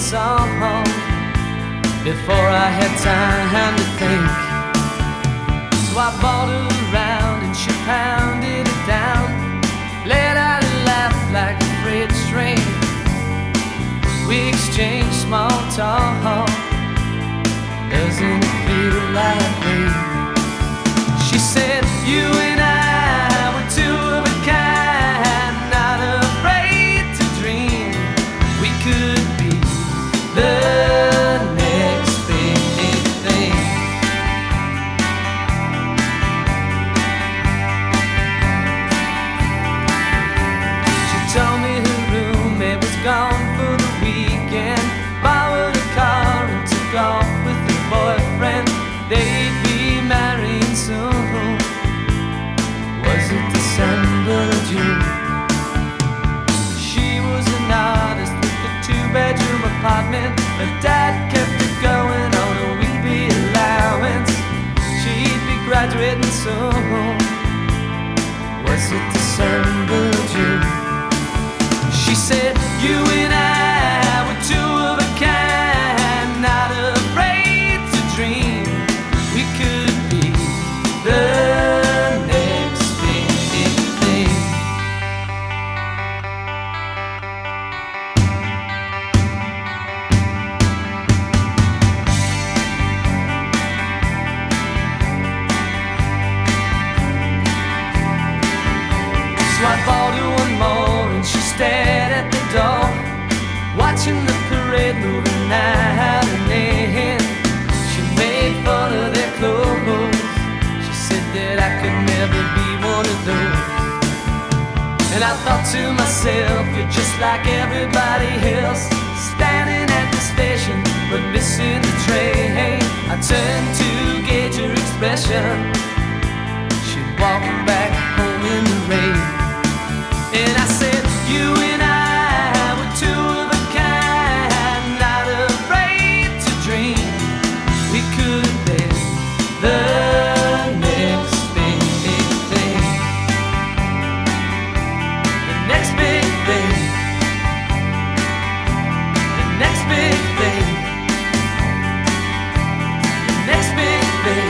song before I had time to think. So I bought her around and she pounded it down, let out a laugh like a freight train. We exchanged small talk, doesn't it feel like rain? She said, you and I were two of a kind, not afraid to dream we could be the next big thing. She told me her roommate was gone for the weekend, borrowed a car and took off with her boyfriend. They'd be marrying soon. Was it December or June? She was an artist with a 2-bedroom apartment. Her dad kept her going on a weekly allowance. She'd be graduating soon. Was it December or June? She said, you and I were two of a kind, not afraid to dream we could be the next big thing. So I bought her one more and she stared at the door, watching the parade moving out and in. She made fun of their clothes. She said that I could never be one of those. And I thought to myself, you're just like everybody else, standing at the station but missing the train. I turned to gauge her expression. She'd walk back home in the rain. And I said, you and I were two of a kind, not afraid to dream we could be the next big thing. The next big thing. The next big thing. The next big thing.